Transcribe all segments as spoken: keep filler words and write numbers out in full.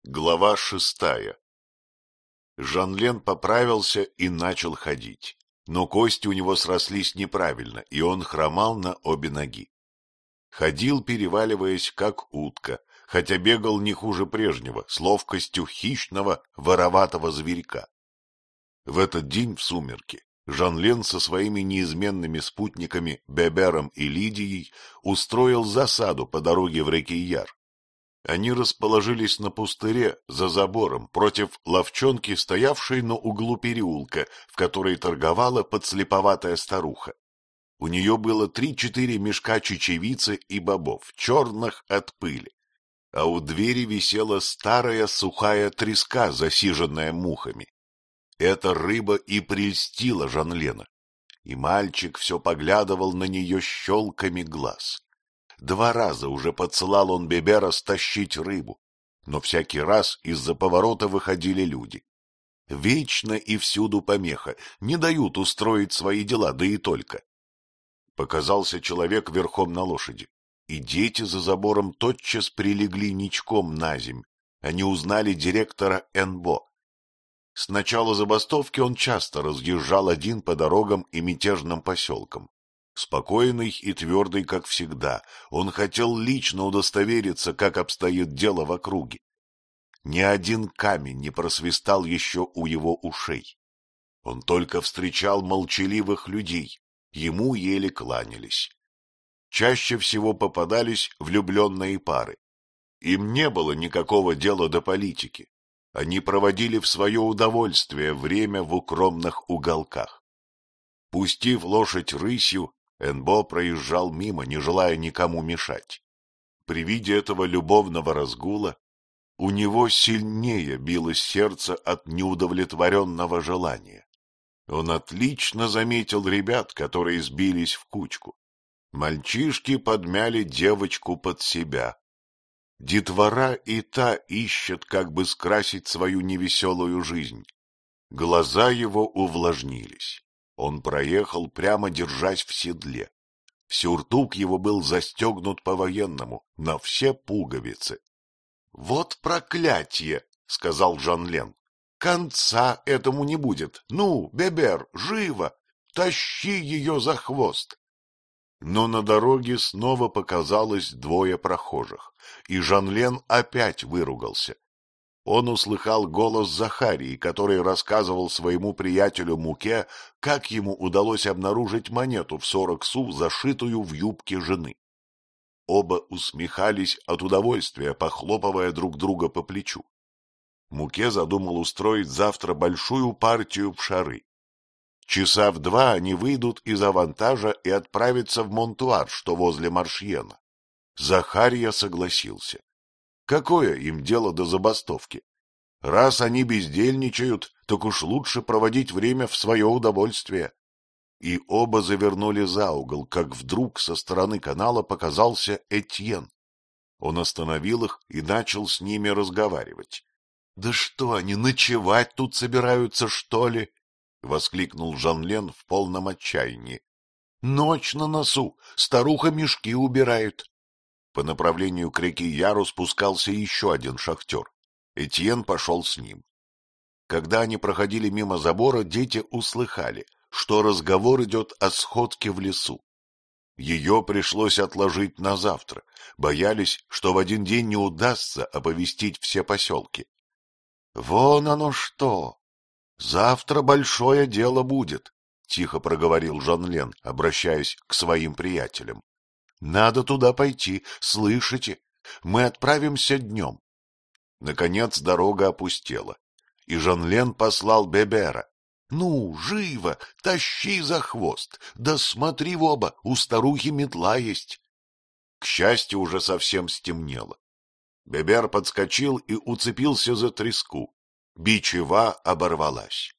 Глава шестая. Жанлен поправился и начал ходить, но кости у него срослись неправильно, и он хромал на обе ноги. Ходил, переваливаясь, как утка, хотя бегал не хуже прежнего, с ловкостью хищного, вороватого зверька. В этот день в сумерки Жанлен со своими неизменными спутниками Бебером и Лидией устроил засаду по дороге в Реки-Яр. Они расположились на пустыре за забором против лавчонки, стоявшей на углу переулка, в которой торговала подслеповатая старуха. У нее было три-четыре мешка чечевицы и бобов, черных от пыли, а у двери висела старая сухая треска, засиженная мухами. Эта рыба и прельстила Жанлена, и мальчик все поглядывал на нее щелками глаз. Два раза уже подсылал он Бебера стащить рыбу, но всякий раз из-за поворота выходили люди. Вечно и всюду помеха, не дают устроить свои дела, да и только. Показался человек верхом на лошади, и дети за забором тотчас прилегли ничком наземь. Они узнали директора Энбо. С начала забастовки он часто разъезжал один по дорогам и мятежным поселкам. Спокойный и твердый, как всегда, он хотел лично удостовериться, как обстоит дело в округе. Ни один камень не просвистал еще у его ушей. Он только встречал молчаливых людей, ему еле кланялись. Чаще всего попадались влюбленные пары. Им не было никакого дела до политики. Они проводили в свое удовольствие время в укромных уголках. Пустив лошадь рысью, Энбо проезжал мимо, не желая никому мешать. При виде этого любовного разгула у него сильнее билось сердце от неудовлетворенного желания. Он отлично заметил ребят, которые сбились в кучку. Мальчишки подмяли девочку под себя. Детвора и та ищет, как бы скрасить свою невеселую жизнь. Глаза его увлажнились. Он проехал, прямо держась в седле. Сюртук его был застегнут по-военному, на все пуговицы. — Вот проклятие! — сказал Жанлен. — Конца этому не будет. Ну, Бебер, живо! Тащи ее за хвост! Но на дороге снова показалось двое прохожих, и Жанлен опять выругался. Он услыхал голос Захарии, который рассказывал своему приятелю Муке, как ему удалось обнаружить монету в сорок су, зашитую в юбке жены. Оба усмехались от удовольствия, похлопывая друг друга по плечу. Муке задумал устроить завтра большую партию в шары. Часа в два они выйдут из Авантажа и отправятся в Монтуар, что возле Маршьена. Захария согласился. Какое им дело до забастовки? Раз они бездельничают, так уж лучше проводить время в свое удовольствие. И оба завернули за угол, как вдруг со стороны канала показался Этьен. Он остановил их и начал с ними разговаривать. — Да что они, ночевать тут собираются, что ли? — воскликнул Жанлен в полном отчаянии. — Ночь на носу, старуха мешки убирает. По направлению к реке Яру спускался еще один шахтер. Этьен пошел с ним. Когда они проходили мимо забора, дети услыхали, что разговор идет о сходке в лесу. Ее пришлось отложить на завтра, боялись, что в один день не удастся оповестить все поселки. — Вон оно что! Завтра большое дело будет, — тихо проговорил Жанлен, обращаясь к своим приятелям. — Надо туда пойти, слышите? Мы отправимся днем. Наконец дорога опустела, и Жанлен послал Бебера. — Ну, живо, тащи за хвост, да смотри в оба, у старухи метла есть. К счастью, уже совсем стемнело. Бебер подскочил и уцепился за треску. Бичева оборвалась.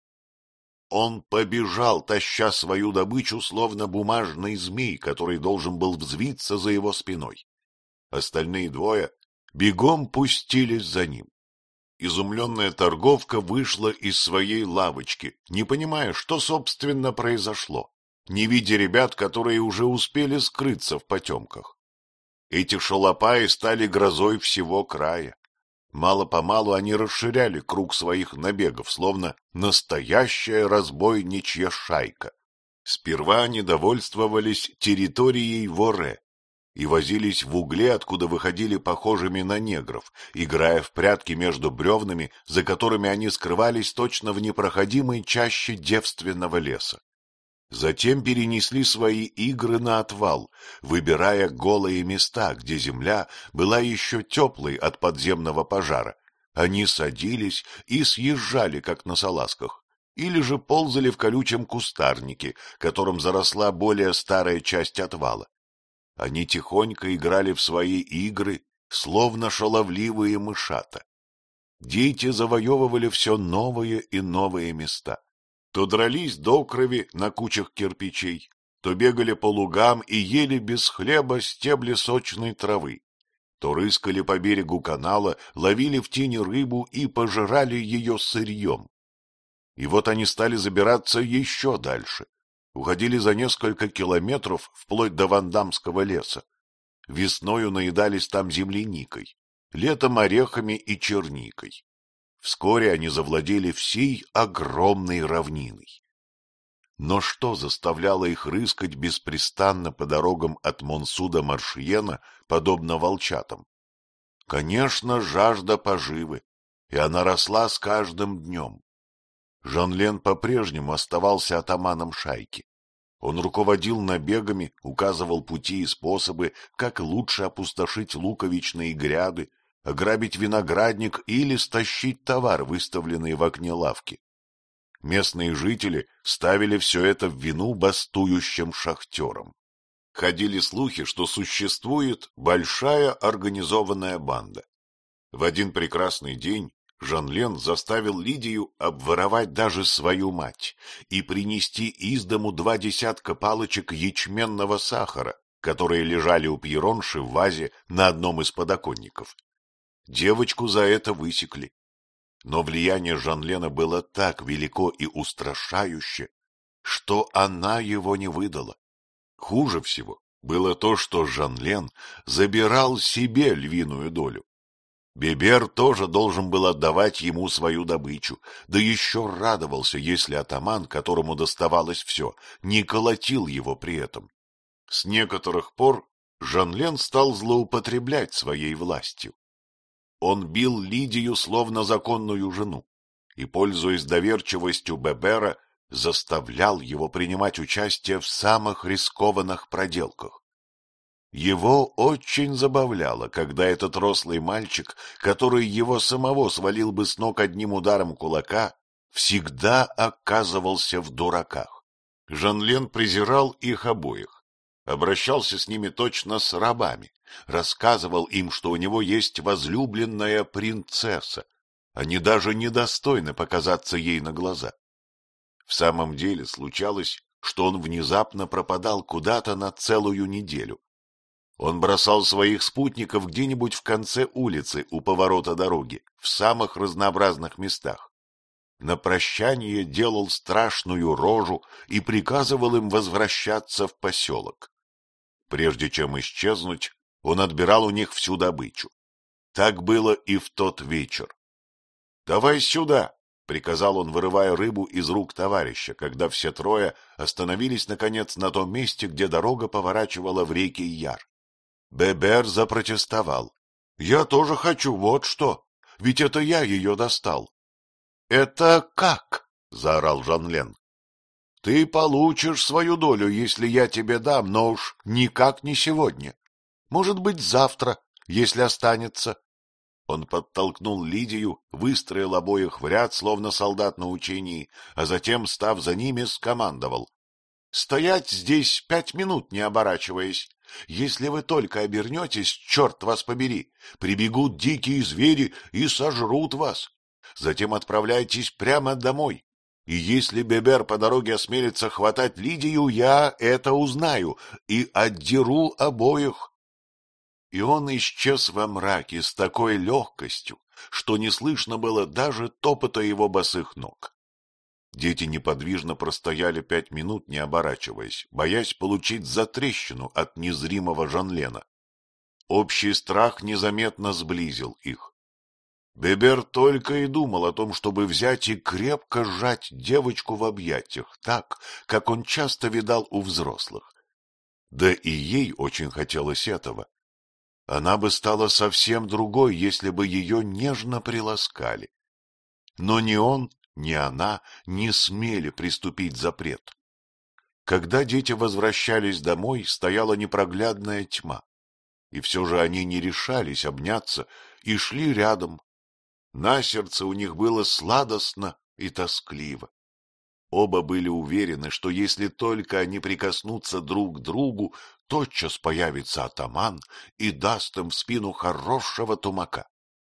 Он побежал, таща свою добычу, словно бумажный змей, который должен был взвиться за его спиной. Остальные двое бегом пустились за ним. Изумленная торговка вышла из своей лавочки, не понимая, что, собственно, произошло, не видя ребят, которые уже успели скрыться в потемках. Эти шалопаи стали грозой всего края. Мало-помалу они расширяли круг своих набегов, словно настоящая разбойничья шайка. Сперва они довольствовались территорией Воре и возились в угле, откуда выходили похожими на негров, играя в прятки между бревнами, за которыми они скрывались точно в непроходимой чаще девственного леса. Затем перенесли свои игры на отвал, выбирая голые места, где земля была еще теплой от подземного пожара. Они садились и съезжали, как на салазках, или же ползали в колючем кустарнике, которым заросла более старая часть отвала. Они тихонько играли в свои игры, словно шаловливые мышата. Дети завоевывали все новые и новые места. То дрались до крови на кучах кирпичей, то бегали по лугам и ели без хлеба стебли сочной травы, то рыскали по берегу канала, ловили в тени рыбу и пожирали ее сырьем. И вот они стали забираться еще дальше, уходили за несколько километров вплоть до Вандамского леса. Весною наедались там земляникой, летом орехами и черникой. Вскоре они завладели всей огромной равниной. Но что заставляло их рыскать беспрестанно по дорогам от Монсу до Маршиена, подобно волчатам? Конечно, жажда поживы, и она росла с каждым днем. Жанлен по-прежнему оставался атаманом шайки. Он руководил набегами, указывал пути и способы, как лучше опустошить луковичные гряды, ограбить виноградник или стащить товар, выставленный в окне лавки. Местные жители ставили все это в вину бастующим шахтерам. Ходили слухи, что существует большая организованная банда. В один прекрасный день Жанлен заставил Лидию обворовать даже свою мать и принести из дому два десятка палочек ячменного сахара, которые лежали у Пьеронши в вазе на одном из подоконников. Девочку за это высекли. Но влияние Жанлена было так велико и устрашающе, что она его не выдала. Хуже всего было то, что Жанлен забирал себе львиную долю. Бебер тоже должен был отдавать ему свою добычу, да еще радовался, если атаман, которому доставалось все, не колотил его при этом. С некоторых пор Жанлен стал злоупотреблять своей властью. Он бил Лидию словно законную жену и, пользуясь доверчивостью Бебера, заставлял его принимать участие в самых рискованных проделках. Его очень забавляло, когда этот рослый мальчик, который его самого свалил бы с ног одним ударом кулака, всегда оказывался в дураках. Жанлен презирал их обоих, обращался с ними точно с рабами, рассказывал им, что у него есть возлюбленная принцесса, они даже недостойны показаться ей на глаза. В самом деле случалось, что он внезапно пропадал куда-то на целую неделю. Он бросал своих спутников где-нибудь в конце улицы у поворота дороги, в самых разнообразных местах. На прощание делал страшную рожу и приказывал им возвращаться в поселок. Прежде чем исчезнуть, он отбирал у них всю добычу. Так было и в тот вечер. — Давай сюда! — приказал он, вырывая рыбу из рук товарища, когда все трое остановились, наконец, на том месте, где дорога поворачивала в реки Яр. Бебер запротестовал. — Я тоже хочу, вот что, ведь это я ее достал. — Это как? — заорал Жанлен. — Ты получишь свою долю, если я тебе дам, но уж никак не сегодня. Может быть, завтра, если останется. Он подтолкнул Лидию, выстроил обоих в ряд, словно солдат на учении, а затем, став за ними, скомандовал. — Стоять здесь пять минут, не оборачиваясь. Если вы только обернетесь, черт вас побери, прибегут дикие звери и сожрут вас. Затем отправляйтесь прямо домой. И если Бебер по дороге осмелится хватать Лидию, я это узнаю и отдеру обоих. И он исчез во мраке с такой легкостью, что не слышно было даже топота его босых ног. Дети неподвижно простояли пять минут, не оборачиваясь, боясь получить затрещину от незримого Жанлена. Общий страх незаметно сблизил их. Бебер только и думал о том, чтобы взять и крепко сжать девочку в объятиях, так, как он часто видал у взрослых. Да и ей очень хотелось этого. Она бы стала совсем другой, если бы ее нежно приласкали. Но ни он, ни она не смели приступить запрет. Когда дети возвращались домой, стояла непроглядная тьма, и все же они не решались обняться и шли рядом. На сердце у них было сладостно и тоскливо. Оба были уверены, что если только они прикоснутся друг к другу, тотчас появится атаман и даст им в спину хорошего тумака.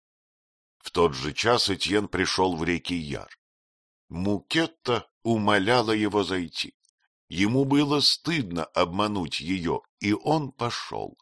В тот же час Этьен пришел в реки Яр. Мукетта умоляла его зайти. Ему было стыдно обмануть ее, и он пошел.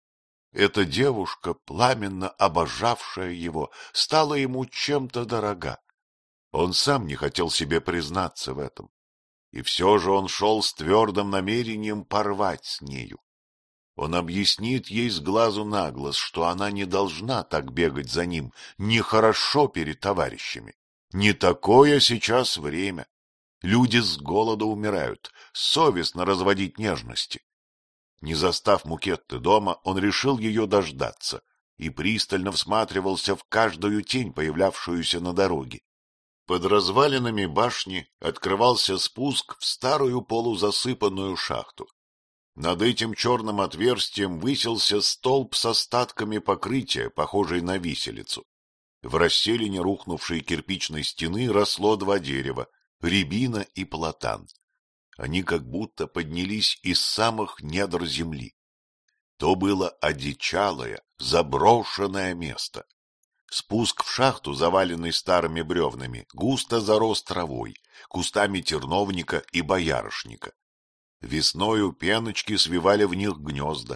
Эта девушка, пламенно обожавшая его, стала ему чем-то дорога. Он сам не хотел себе признаться в этом. И все же он шел с твердым намерением порвать с нею. Он объяснит ей с глазу на глаз, что она не должна так бегать за ним, нехорошо перед товарищами. Не такое сейчас время. Люди с голода умирают, совестно разводить нежности. Не застав Мукетты дома, он решил ее дождаться и пристально всматривался в каждую тень, появлявшуюся на дороге. Под развалинами башни открывался спуск в старую полузасыпанную шахту. Над этим черным отверстием высился столб с остатками покрытия, похожий на виселицу. В расселине рухнувшей кирпичной стены росло два дерева — рябина и платан. Они как будто поднялись из самых недр земли. То было одичалое, заброшенное место. Спуск в шахту, заваленный старыми бревнами, густо зарос травой, кустами терновника и боярышника. Весною пеночки свивали в них гнезда.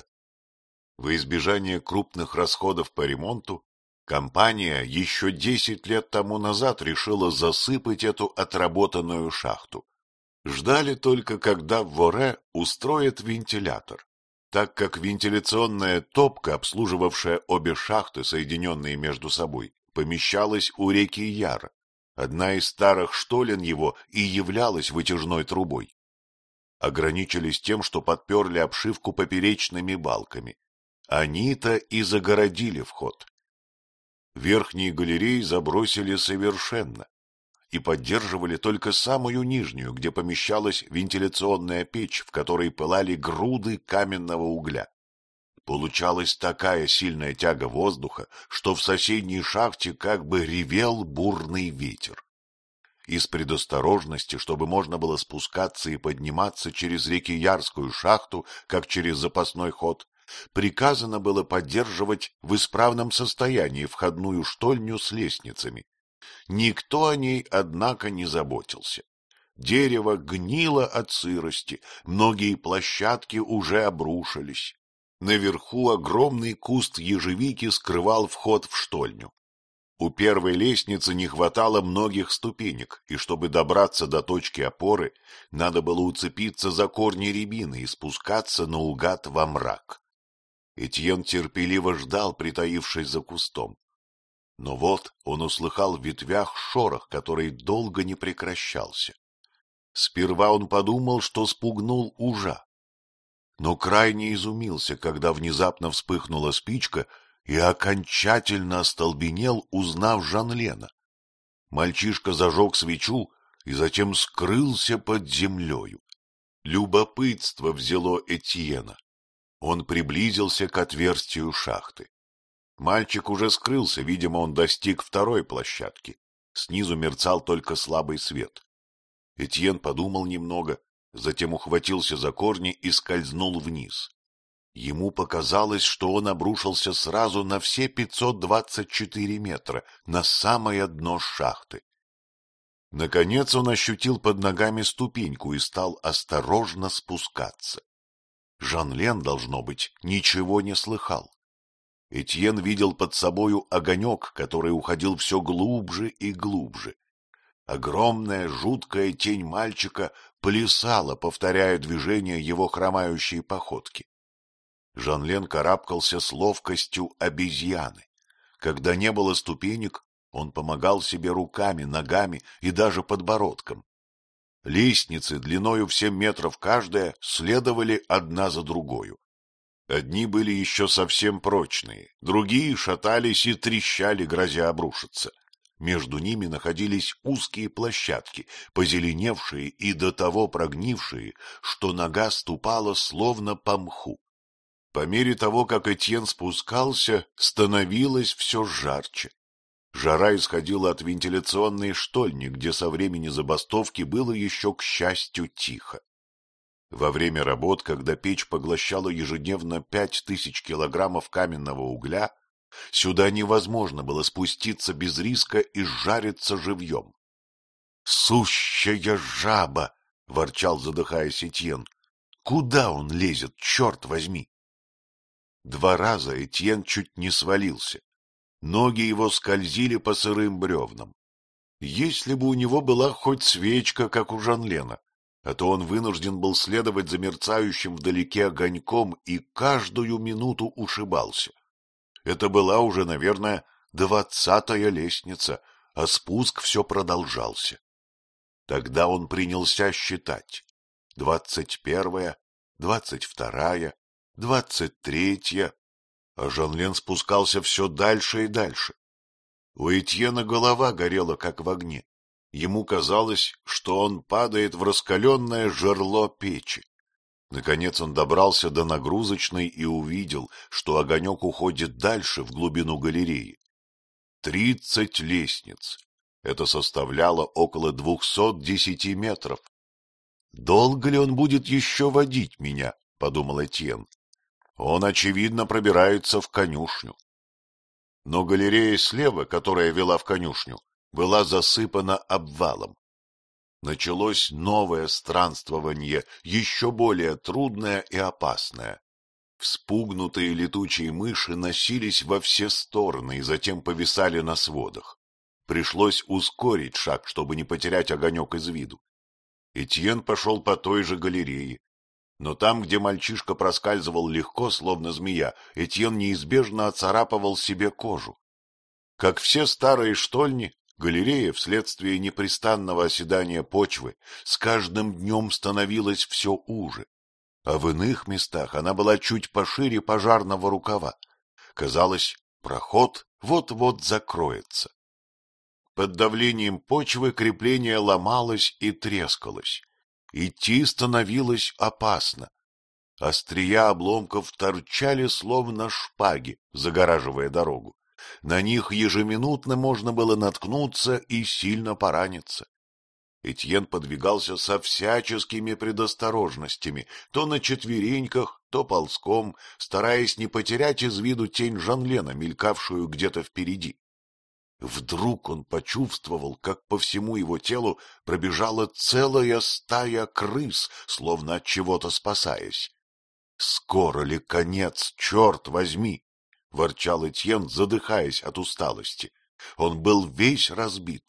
Во избежание крупных расходов по ремонту, компания еще десять лет тому назад решила засыпать эту отработанную шахту. Ждали только, когда в Воре устроят вентилятор, так как вентиляционная топка, обслуживавшая обе шахты, соединенные между собой, помещалась у реки Яр. Одна из старых штолен его и являлась вытяжной трубой. Ограничились тем, что подперли обшивку поперечными балками. Они-то и загородили вход. Верхние галереи забросили совершенно и поддерживали только самую нижнюю, где помещалась вентиляционная печь, в которой пылали груды каменного угля. Получалась такая сильная тяга воздуха, что в соседней шахте как бы ревел бурный ветер. Из предосторожности, чтобы можно было спускаться и подниматься через Рекиярскую шахту, как через запасной ход, приказано было поддерживать в исправном состоянии входную штольню с лестницами. Никто о ней, однако, не заботился. Дерево гнило от сырости, многие площадки уже обрушились. Наверху огромный куст ежевики скрывал вход в штольню. У первой лестницы не хватало многих ступенек, и чтобы добраться до точки опоры, надо было уцепиться за корни рябины и спускаться наугад во мрак. Этьен терпеливо ждал, притаившись за кустом. Но вот он услыхал в ветвях шорох, который долго не прекращался. Сперва он подумал, что спугнул ужа, но крайне изумился, когда внезапно вспыхнула спичка, и окончательно остолбенел, узнав Жанлена. Мальчишка зажег свечу и затем скрылся под землею. Любопытство взяло Этьена. Он приблизился к отверстию шахты. Мальчик уже скрылся, видимо, он достиг второй площадки. Снизу мерцал только слабый свет. Этьен подумал немного, затем ухватился за корни и скользнул вниз. Ему показалось, что он обрушился сразу на все пятьсот двадцать четыре метра, на самое дно шахты. Наконец он ощутил под ногами ступеньку и стал осторожно спускаться. Жанлен, должно быть, ничего не слыхал. Этьен видел под собою огонек, который уходил все глубже и глубже. Огромная жуткая тень мальчика плясала, повторяя движения его хромающей походки. Жанлен карабкался с ловкостью обезьяны. Когда не было ступенек, Он помогал себе руками, ногами и даже подбородком. Лестницы длиною в семь метров каждая следовали одна за другою. Одни были еще совсем прочные, другие шатались и трещали, грозя обрушиться. Между ними находились узкие площадки, позеленевшие и до того прогнившие, что нога ступала словно по мху. По мере того, как Этьен спускался, становилось все жарче. Жара исходила от вентиляционной штольни, где со времени забастовки было еще, к счастью, тихо. Во время работ, когда печь поглощала ежедневно пять тысяч килограммов каменного угля, сюда невозможно было спуститься без риска и сжариться живьем. — Сущая жаба! — ворчал, задыхаясь, Этьен. — Куда он лезет, черт возьми? Два раза Этьен чуть не свалился. Ноги его скользили по сырым бревнам. Если бы у него была хоть свечка, как у Жанлена, а то он вынужден был следовать за мерцающим вдалеке огоньком и каждую минуту ушибался. Это была уже, наверное, двадцатая лестница, а спуск все продолжался. Тогда он принялся считать. Двадцать первая, двадцать вторая, двадцать третья, а Жанлен спускался все дальше и дальше. У Этьена голова горела, как в огне. Ему казалось, что он падает в раскаленное жерло печи. Наконец он добрался до нагрузочной и увидел, что огонек уходит дальше, в глубину галереи. Тридцать лестниц. Это составляло около двухсот десяти метров. «Долго ли он будет еще водить меня?» — подумал Этьен. «Он, очевидно, пробирается в конюшню». Но галерея слева, которая вела в конюшню, была засыпана обвалом. Началось новое странствование, еще более трудное и опасное. Вспугнутые летучие мыши носились во все стороны и затем повисали на сводах. Пришлось ускорить шаг, чтобы не потерять огонек из виду. Этьен пошел по той же галерее. Но там, где мальчишка проскальзывал легко, словно змея, Этьен неизбежно оцарапывал себе кожу. Как все старые штольни, галерея, вследствие непрестанного оседания почвы, с каждым днем становилась все уже, а в иных местах она была чуть пошире пожарного рукава. Казалось, проход вот-вот закроется. Под давлением почвы крепление ломалось и трескалось. Идти становилось опасно. Острия обломков торчали словно шпаги, загораживая дорогу. На них ежеминутно можно было наткнуться и сильно пораниться. Этьен подвигался со всяческими предосторожностями, то на четвереньках, то ползком, стараясь не потерять из виду тень Жанлена, мелькавшую где-то впереди. Вдруг он почувствовал, как по всему его телу пробежала целая стая крыс, словно от чего-то спасаясь. «Скоро ли конец, черт возьми!» — ворчал Этьен, задыхаясь от усталости. Он был весь разбит.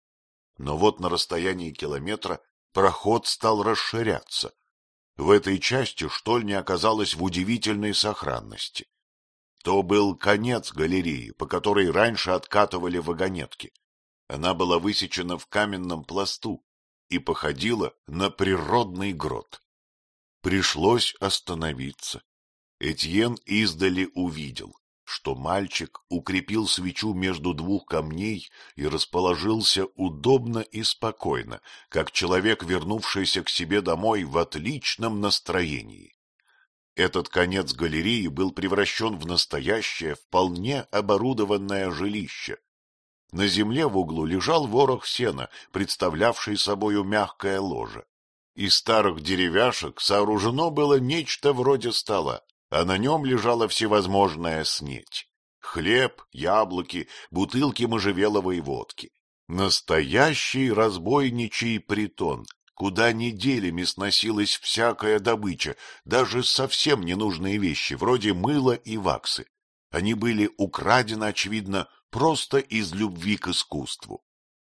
Но вот на расстоянии километра проход стал расширяться. В этой части штольня оказалась в удивительной сохранности. То был конец галереи, по которой раньше откатывали вагонетки. Она была высечена в каменном пласту и походила на природный грот. Пришлось остановиться. Этьен издали увидел, что мальчик укрепил свечу между двух камней и расположился удобно и спокойно, как человек, вернувшийся к себе домой в отличном настроении. Этот конец галереи был превращен в настоящее, вполне оборудованное жилище. На земле в углу лежал ворох сена, представлявший собою мягкое ложе. Из старых деревяшек сооружено было нечто вроде стола, а на нем лежала всевозможная снеть. Хлеб, яблоки, бутылки можжевеловой водки. Настоящий разбойничий притон, куда неделями сносилась всякая добыча, даже совсем ненужные вещи, вроде мыла и ваксы. Они были украдены, очевидно, просто из любви к искусству.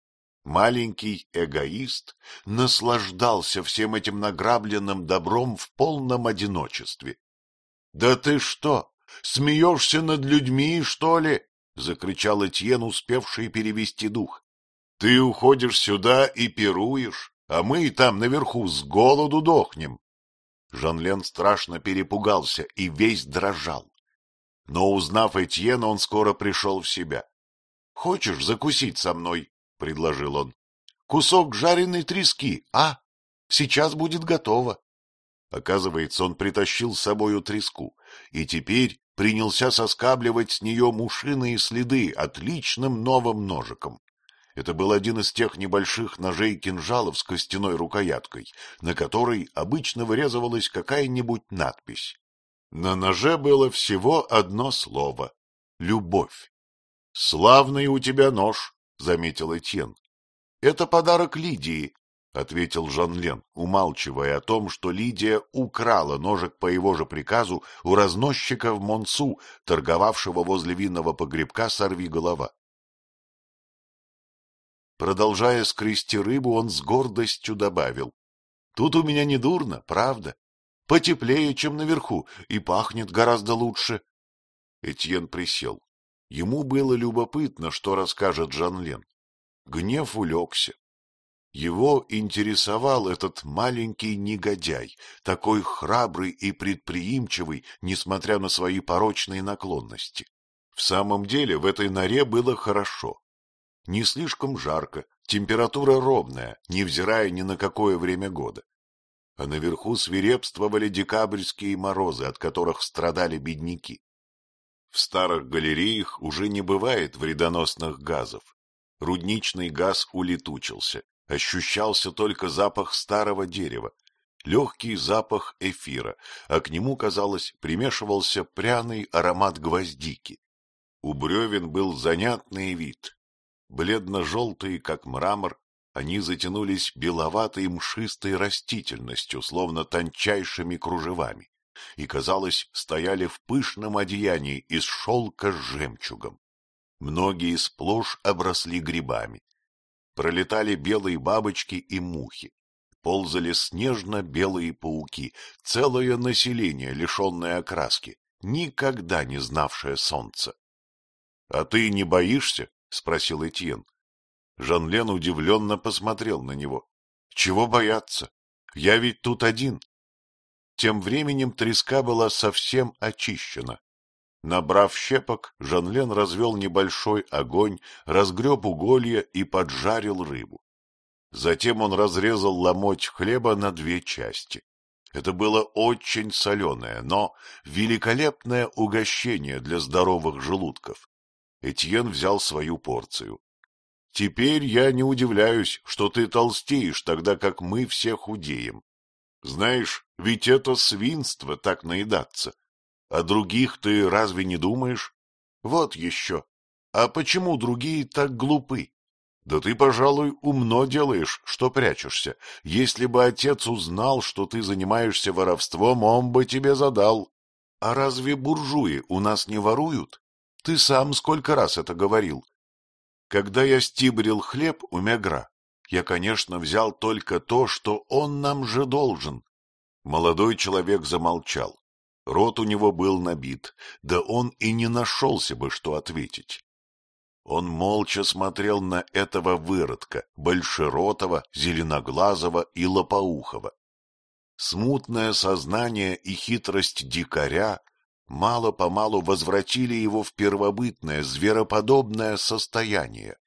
Маленький эгоист наслаждался всем этим награбленным добром в полном одиночестве. — Да ты что, смеешься над людьми, что ли? закричал Этьен, успевший перевести дух. — Ты уходишь сюда и пируешь, а мы и там наверху с голоду дохнем. Жанлен страшно перепугался и весь дрожал. Но, узнав Этьена, он скоро пришел в себя. — Хочешь закусить со мной? — предложил он. — Кусок жареной трески, а? Сейчас будет готово. Оказывается, он притащил с собою треску и теперь принялся соскабливать с нее мушиные следы отличным новым ножиком. Это был один из тех небольших ножей-кинжалов с костяной рукояткой, на которой обычно вырезывалась какая-нибудь надпись. На ноже было всего одно слово — «Любовь». — Славный у тебя нож, — заметил Этьен. — Это подарок Лидии, — ответил Жанлен, умалчивая о том, что Лидия украла ножик по его же приказу у разносчика в Монсу, торговавшего возле винного погребка «Сорвиголова». Продолжая скрести рыбу, он с гордостью добавил: — Тут у меня не дурно, правда? Потеплее, чем наверху, и пахнет гораздо лучше. Этьен присел. Ему было любопытно, что расскажет Жанлен. Гнев улегся. Его интересовал этот маленький негодяй, такой храбрый и предприимчивый, несмотря на свои порочные наклонности. В самом деле в этой норе было хорошо. Не слишком жарко, температура ровная, невзирая ни на какое время года. А наверху свирепствовали декабрьские морозы, от которых страдали бедняки. В старых галереях уже не бывает вредоносных газов. Рудничный газ улетучился, ощущался только запах старого дерева, легкий запах эфира, а к нему, казалось, примешивался пряный аромат гвоздики. У бревен был занятный вид. Бледно-желтые, как мрамор, они затянулись беловатой мшистой растительностью, словно тончайшими кружевами, и, казалось, стояли в пышном одеянии из шелка с жемчугом. Многие сплошь обросли грибами. Пролетали белые бабочки и мухи. Ползали снежно-белые пауки, целое население, лишенное окраски, никогда не знавшее солнца. — А ты не боишься? — спросил Этьен. Жанлен удивленно посмотрел на него. — Чего бояться? Я ведь тут один. Тем временем треска была совсем очищена. Набрав щепок, Жанлен развел небольшой огонь, разгреб уголья и поджарил рыбу. Затем он разрезал ломоть хлеба на две части. Это было очень соленое, но великолепное угощение для здоровых желудков. Этьен взял свою порцию. — Теперь я не удивляюсь, что ты толстеешь, тогда как мы все худеем. Знаешь, ведь это свинство так наедаться. А других ты разве не думаешь? Вот еще. А почему другие так глупы? Да ты, пожалуй, умно делаешь, что прячешься. Если бы отец узнал, что ты занимаешься воровством, он бы тебе задал. А разве буржуи у нас не воруют? Ты сам сколько раз это говорил. Когда я стибрил хлеб у Мегра, я, конечно, взял только то, что он нам же должен. Молодой человек замолчал. Рот у него был набит, да он и не нашелся бы, что ответить. Он молча смотрел на этого выродка, большеротого, зеленоглазого и лопоухого. Смутное сознание и хитрость дикаря мало-помалу возвратили его в первобытное, звероподобное состояние.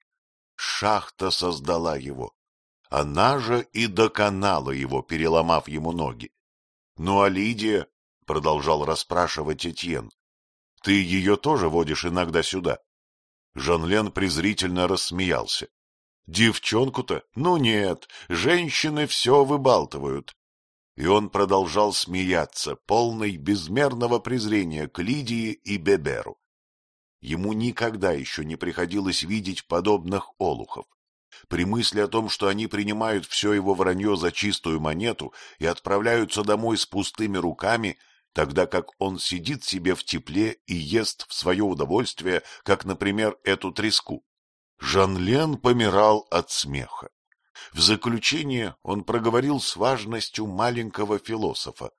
Шахта создала его. Она же и доконала его, переломав ему ноги. Ну а Лидия, — продолжал расспрашивать Этьен, — ты ее тоже водишь иногда сюда? Жанлен презрительно рассмеялся. — Девчонку-то? Ну нет, женщины все выбалтывают. И он продолжал смеяться, полный безмерного презрения к Лидии и Беберу. Ему никогда еще не приходилось видеть подобных олухов. При мысли о том, что они принимают все его вранье за чистую монету и отправляются домой с пустыми руками, тогда как он сидит себе в тепле и ест в свое удовольствие, как, например, эту треску, Жанлен помирал от смеха. В заключение он проговорил с важностью маленького философа: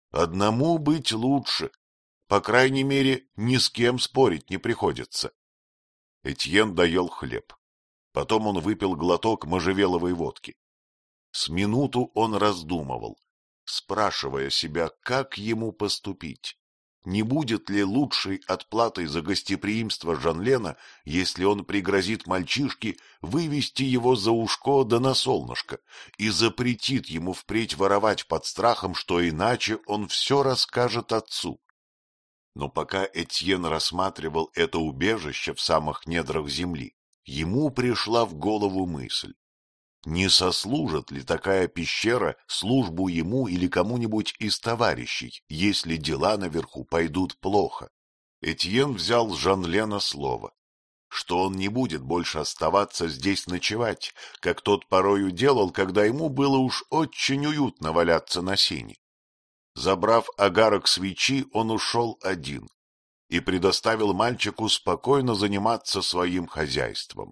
«Одному быть лучше, по крайней мере, ни с кем спорить не приходится». Этьен доел хлеб. Потом он выпил глоток можжевеловой водки. С минуту он раздумывал, спрашивая себя, как ему поступить. Не будет ли лучшей отплатой за гостеприимство Жанлена, если он пригрозит мальчишке вывести его за ушко да на солнышко и запретит ему впредь воровать под страхом, что иначе он все расскажет отцу? Но пока Этьен рассматривал это убежище в самых недрах земли, ему пришла в голову мысль: не сослужит ли такая пещера службу ему или кому-нибудь из товарищей, если дела наверху пойдут плохо? Этьен взял с Жанлена слово, что он не будет больше оставаться здесь ночевать, как тот порою делал, когда ему было уж очень уютно валяться на сене. Забрав огарок свечи, он ушел один и предоставил мальчику спокойно заниматься своим хозяйством.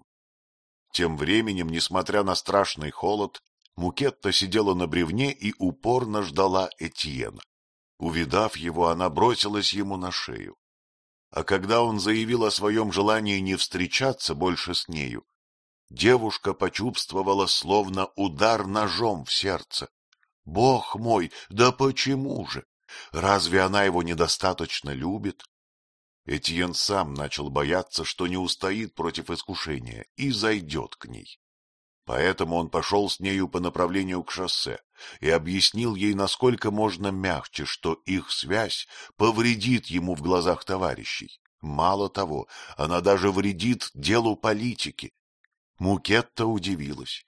Тем временем, несмотря на страшный холод, Мукетта сидела на бревне и упорно ждала Этьена. Увидав его, она бросилась ему на шею. А когда он заявил о своем желании не встречаться больше с нею, девушка почувствовала словно удар ножом в сердце. Бог мой, да почему же? Разве она его недостаточно любит? Этьен сам начал бояться, что не устоит против искушения и зайдет к ней. Поэтому он пошел с нею по направлению к шоссе и объяснил ей, насколько можно мягче, что их связь повредит ему в глазах товарищей. Мало того, она даже вредит делу политики. Мукетта удивилась.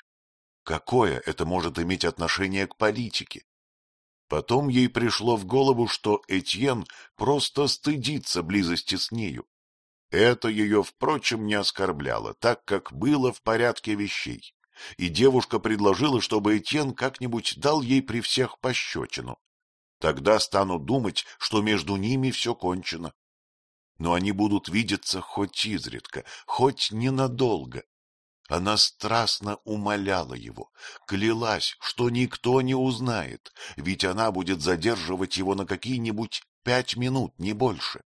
Какое это может иметь отношение к политике? Потом ей пришло в голову, что Этьен просто стыдится близости с нею. Это ее, впрочем, не оскорбляло, так как было в порядке вещей, и девушка предложила, чтобы Этьен как-нибудь дал ей при всех пощечину. Тогда станут думать, что между ними все кончено. Но они будут видеться хоть изредка, хоть ненадолго. Она страстно умоляла его, клялась, что никто не узнает, ведь она будет задерживать его на какие-нибудь пять минут, не больше.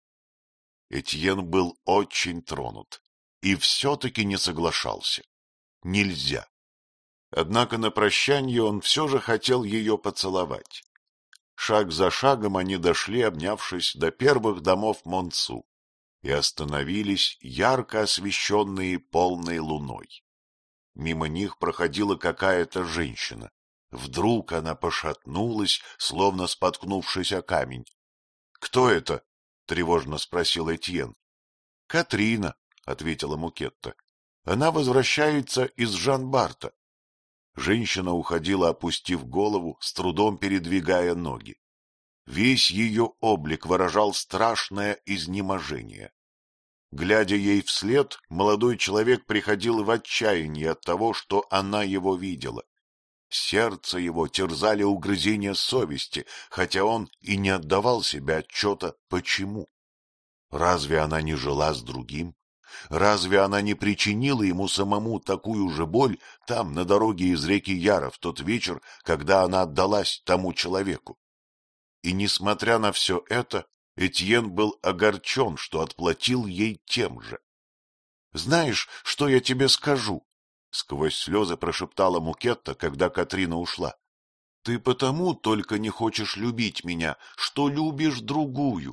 Этьен был очень тронут и все-таки не соглашался. Нельзя. Однако на прощанье он все же хотел ее поцеловать. Шаг за шагом они дошли, обнявшись, до первых домов Монцу и остановились, ярко освещенные полной луной. Мимо них проходила какая-то женщина. Вдруг она пошатнулась, словно споткнувшись о камень. — Кто это? — тревожно спросил Этьен. — Катрина, — ответила Мукетта. — Она возвращается из Жан-Барта. Женщина уходила, опустив голову, с трудом передвигая ноги. Весь ее облик выражал страшное изнеможение. Глядя ей вслед, молодой человек приходил в отчаяние от того, что она его видела. Сердце его терзали угрызения совести, хотя он и не отдавал себе отчета, почему. Разве она не жила с другим? Разве она не причинила ему самому такую же боль там, на дороге из реки Яра, в тот вечер, когда она отдалась тому человеку? И, несмотря на все это, Этьен был огорчен, что отплатил ей тем же. — Знаешь, что я тебе скажу? — сквозь слезы прошептала Мукетта, когда Катрина ушла. — Ты потому только не хочешь любить меня, что любишь другую.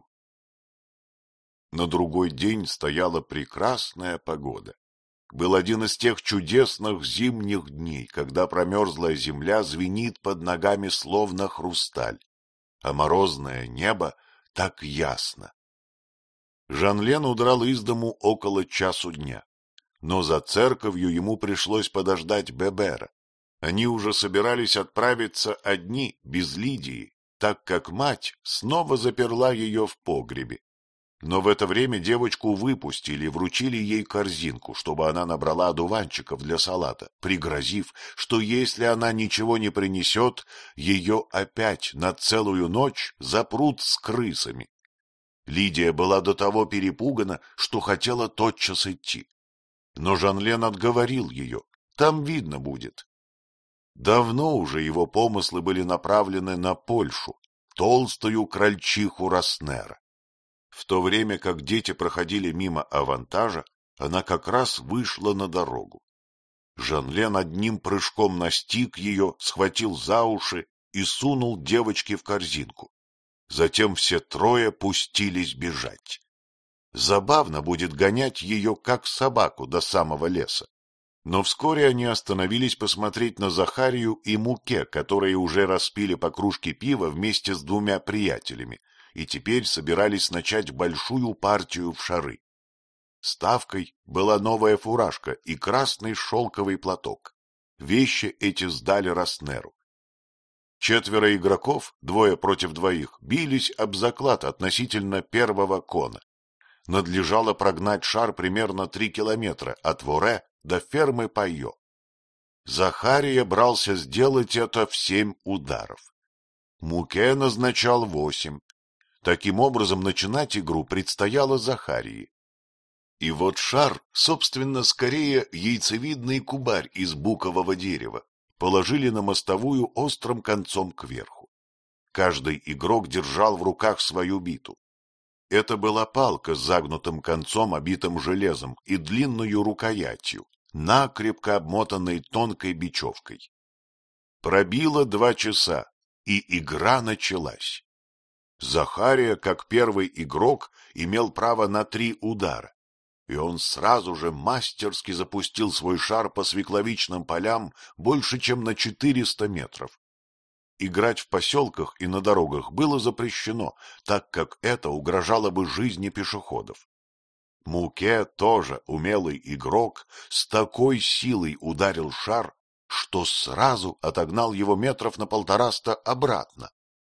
На другой день стояла прекрасная погода. Был один из тех чудесных зимних дней, когда промерзлая земля звенит под ногами словно хрусталь, а морозное небо так ясно. Жанлен удрал из дому около часу дня, но за церковью ему пришлось подождать Бебера. Они уже собирались отправиться одни, без Лидии, так как мать снова заперла ее в погребе. Но в это время девочку выпустили и вручили ей корзинку, чтобы она набрала одуванчиков для салата, пригрозив, что если она ничего не принесет, ее опять на целую ночь запрут с крысами. Лидия была до того перепугана, что хотела тотчас идти. Но Жанлен отговорил ее, там видно будет. Давно уже его помыслы были направлены на Польшу, толстую крольчиху Роснера. В то время как дети проходили мимо Авантажа, она как раз вышла на дорогу. Жанлен одним прыжком настиг ее, схватил за уши и сунул девочке в корзинку. Затем все трое пустились бежать. Забавно будет гонять ее, как собаку, до самого леса. Но вскоре они остановились посмотреть на Захарию и Муке, которые уже распили по кружке пива вместе с двумя приятелями и теперь собирались начать большую партию в шары. Ставкой была новая фуражка и красный шелковый платок. Вещи эти сдали Роснеру. Четверо игроков, двое против двоих, бились об заклад относительно первого кона. Надлежало прогнать шар примерно три километра от Воре до фермы Пайо. Захария брался сделать это в семь ударов. Муке назначал восемь. Таким образом, начинать игру предстояло Захарии. И вот шар, собственно, скорее яйцевидный кубарь из букового дерева, положили на мостовую острым концом кверху. Каждый игрок держал в руках свою биту. Это была палка с загнутым концом, обитым железом, и длинною рукоятью, накрепко обмотанной тонкой бечевкой. Пробило два часа, и игра началась. Захария, как первый игрок, имел право на три удара, и он сразу же мастерски запустил свой шар по свекловичным полям больше, чем на четыреста метров. Играть в поселках и на дорогах было запрещено, так как это угрожало бы жизни пешеходов. Муке, тоже умелый игрок, с такой силой ударил шар, что сразу отогнал его метров на полтораста обратно.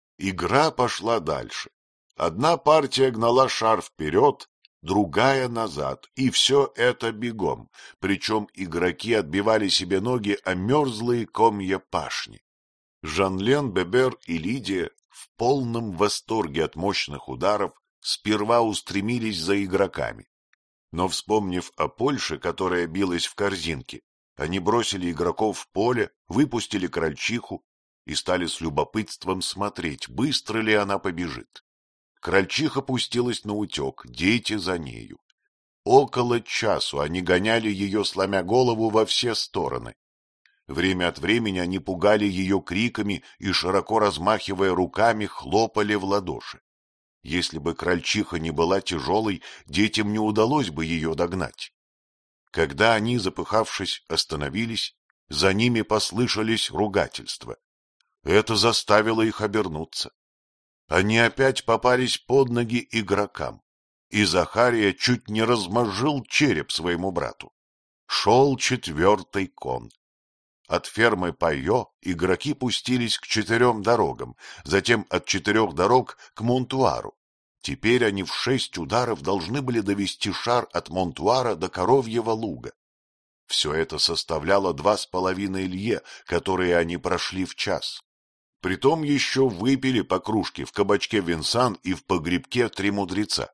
Игра пошла дальше. Одна партия гнала шар вперед, другая назад, и все это бегом, причем игроки отбивали себе ноги о мерзлые комья пашни. Жанлен, Бебер и Лидия в полном восторге от мощных ударов сперва устремились за игроками. Но, вспомнив о Польше, которая билась в корзинке, они бросили игроков в поле, выпустили крольчиху и стали с любопытством смотреть, быстро ли она побежит. Крольчиха пустилась наутек, дети за нею. Около часу они гоняли ее, сломя голову во все стороны. Время от времени они пугали ее криками и, широко размахивая руками, хлопали в ладоши. Если бы крольчиха не была тяжелой, детям не удалось бы ее догнать. Когда они, запыхавшись, остановились, за ними послышались ругательства. Это заставило их обернуться. Они опять попались под ноги игрокам, и Захария чуть не размозжил череп своему брату. Шел четвертый кон. От фермы Пайо игроки пустились к четырем дорогам, затем от четырех дорог к Монтуару. Теперь они в шесть ударов должны были довести шар от Монтуара до Коровьего луга. Все это составляло два с половиной лье, которые они прошли в час. Притом еще выпили по кружке в кабачке Винсан и в погребке Три мудреца.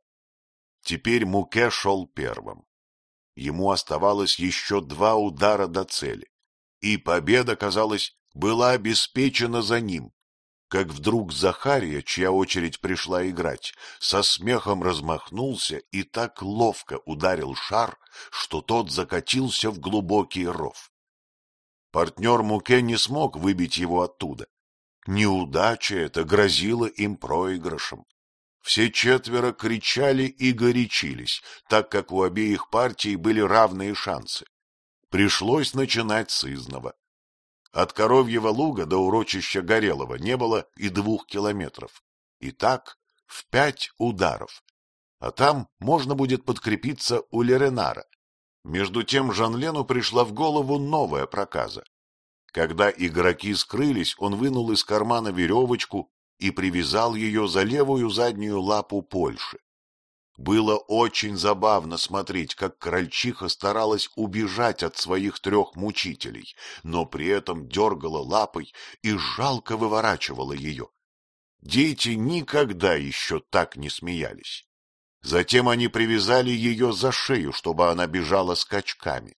Теперь Муке шел первым. Ему оставалось еще два удара до цели. И победа, казалось, была обеспечена за ним, как вдруг Захария, чья очередь пришла играть, со смехом размахнулся и так ловко ударил шар, что тот закатился в глубокий ров. Партнер Муке не смог выбить его оттуда. Неудача эта грозила им проигрышем. Все четверо кричали и горячились, так как у обеих партий были равные шансы. Пришлось начинать с изного. От Коровьего луга до урочища Горелого не было и двух километров. И так в пять ударов. А там можно будет подкрепиться у Леренара. Между тем Жанлену пришла в голову новая проказа. Когда игроки скрылись, он вынул из кармана веревочку и привязал ее за левую заднюю лапу Польши. Было очень забавно смотреть, как крольчиха старалась убежать от своих трех мучителей, но при этом дергала лапой и жалко выворачивала ее. Дети никогда еще так не смеялись. Затем они привязали ее за шею, чтобы она бежала скачками.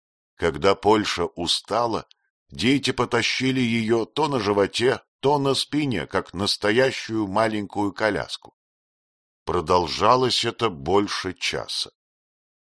Когда Польша устала, дети потащили ее то на животе, то на спине, как настоящую маленькую коляску. Продолжалось это больше часа.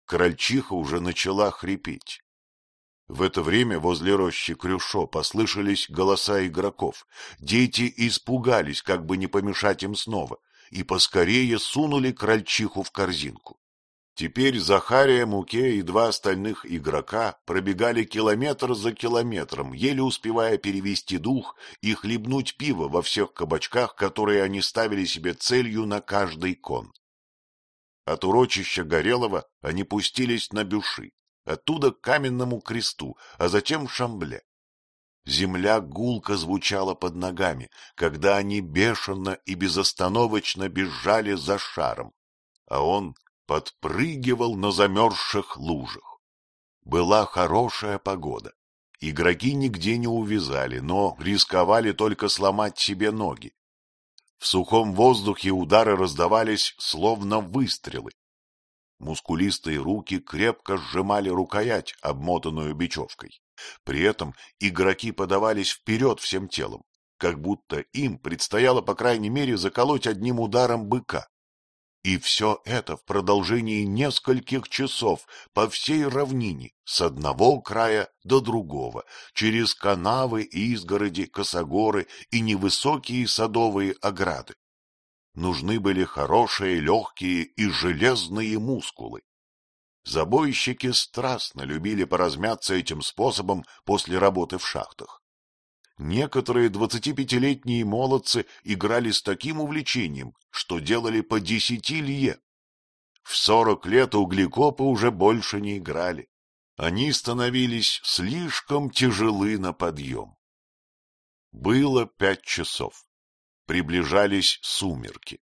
Крольчиха уже начала хрипеть. В это время возле рощи Крюшо послышались голоса игроков. Дети испугались, как бы не помешать им снова, и поскорее сунули крольчиху в корзинку. Теперь Захария, Муке и два остальных игрока пробегали километр за километром, еле успевая перевести дух и хлебнуть пиво во всех кабачках, которые они ставили себе целью на каждый кон. От урочища Горелого они пустились на Бюши, оттуда к Каменному кресту, а затем в Шамбле. Земля гулко звучала под ногами, когда они бешено и безостановочно бежали за шаром, а он подпрыгивал на замерзших лужах. Была хорошая погода. Игроки нигде не увязали, но рисковали только сломать себе ноги. В сухом воздухе удары раздавались, словно выстрелы. Мускулистые руки крепко сжимали рукоять, обмотанную бечевкой. При этом игроки подавались вперед всем телом, как будто им предстояло, по крайней мере, заколоть одним ударом быка. И все это в продолжении нескольких часов по всей равнине, с одного края до другого, через канавы, изгороди, косогоры и невысокие садовые ограды. Нужны были хорошие, легкие и железные мускулы. Забойщики страстно любили поразмяться этим способом после работы в шахтах. Некоторые двадцатипятилетние молодцы играли с таким увлечением, что делали по десяти лье. В сорок лет углекопы уже больше не играли. Они становились слишком тяжелы на подъем. Было пять часов. Приближались сумерки.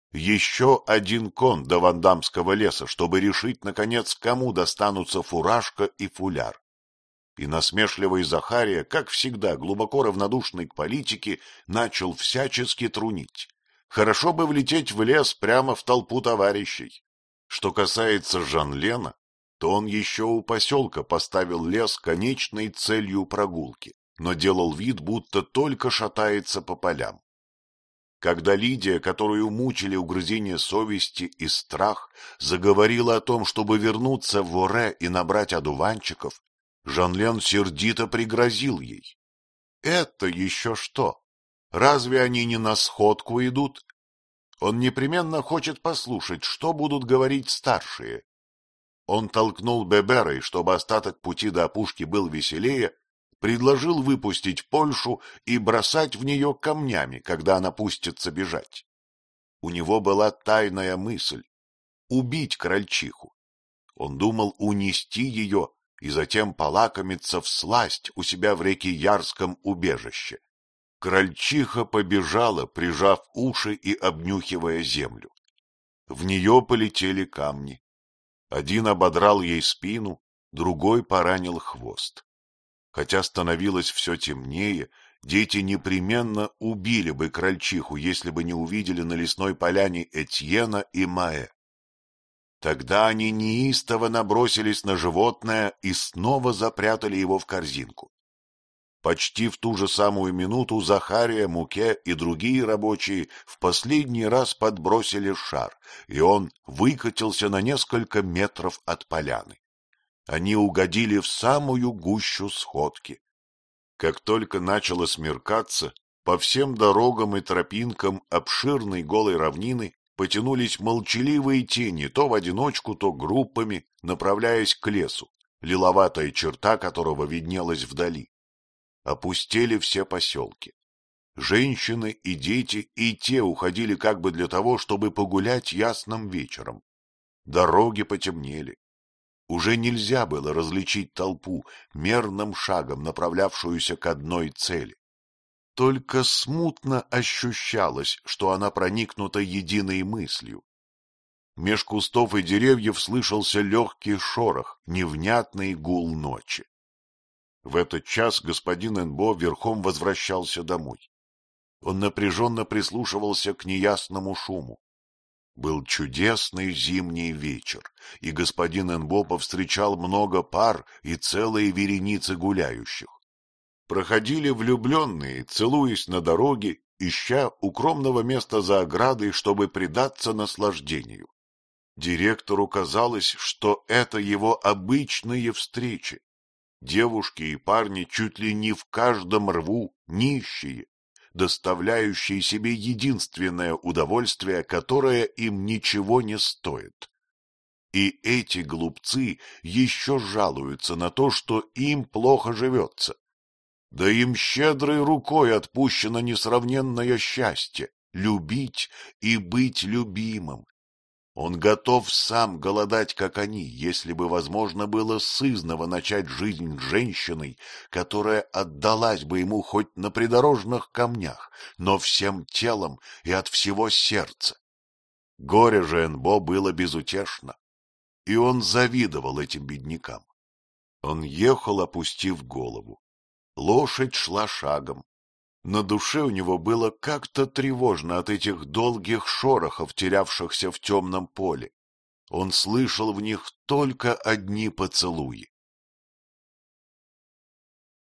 Еще один кон до Вандамского леса, чтобы решить, наконец, кому достанутся фуражка и фуляр. И насмешливый Захария, как всегда глубоко равнодушный к политике, начал всячески трунить. Хорошо бы влететь в лес прямо в толпу товарищей. Что касается Жанлена, то он еще у поселка поставил лес конечной целью прогулки, но делал вид, будто только шатается по полям. Когда Лидия, которую мучили угрызения совести и страх, заговорила о том, чтобы вернуться в Оре и набрать одуванчиков, Жанлен сердито пригрозил ей. — Это еще что? Разве они не на сходку идут? Он непременно хочет послушать, что будут говорить старшие. Он толкнул Бебера, и чтобы остаток пути до опушки был веселее, предложил выпустить Польшу и бросать в нее камнями, когда она пустится бежать. У него была тайная мысль — убить крольчиху. Он думал унести ее и затем полакомиться всласть у себя в реке Ярском убежище. Крольчиха побежала, прижав уши и обнюхивая землю. В нее полетели камни. Один ободрал ей спину, другой поранил хвост. Хотя становилось все темнее, дети непременно убили бы крольчиху, если бы не увидели на лесной поляне Этьена и Маэ. Тогда они неистово набросились на животное и снова запрятали его в корзинку. Почти в ту же самую минуту Захария, Муке и другие рабочие в последний раз подбросили шар, и он выкатился на несколько метров от поляны. Они угодили в самую гущу сходки. Как только начало смеркаться, по всем дорогам и тропинкам обширной голой равнины потянулись молчаливые тени, то в одиночку, то группами, направляясь к лесу, лиловатая черта которого виднелась вдали. Опустели все поселки. Женщины и дети и те уходили как бы для того, чтобы погулять ясным вечером. Дороги потемнели. Уже нельзя было различить толпу, мерным шагом направлявшуюся к одной цели. Только смутно ощущалось, что она проникнута единой мыслью. Меж кустов и деревьев слышался легкий шорох, невнятный гул ночи. В этот час господин Энбо верхом возвращался домой. Он напряженно прислушивался к неясному шуму. Был чудесный зимний вечер, и господин Энбо повстречал много пар и целые вереницы гуляющих. Проходили влюбленные, целуясь на дороге, ища укромного места за оградой, чтобы предаться наслаждению. Директору казалось, что это его обычные встречи. Девушки и парни чуть ли не в каждом рву нищие, доставляющие себе единственное удовольствие, которое им ничего не стоит. И эти глупцы еще жалуются на то, что им плохо живется. Да им щедрой рукой отпущено несравненное счастье — любить и быть любимым. Он готов сам голодать, как они, если бы возможно было сызнова начать жизнь с женщиной, которая отдалась бы ему хоть на придорожных камнях, но всем телом и от всего сердца. Горе же Энбо было безутешно, и он завидовал этим беднякам. Он ехал, опустив голову. Лошадь шла шагом. На душе у него было как-то тревожно от этих долгих шорохов, терявшихся в темном поле. Он слышал в них только одни поцелуи.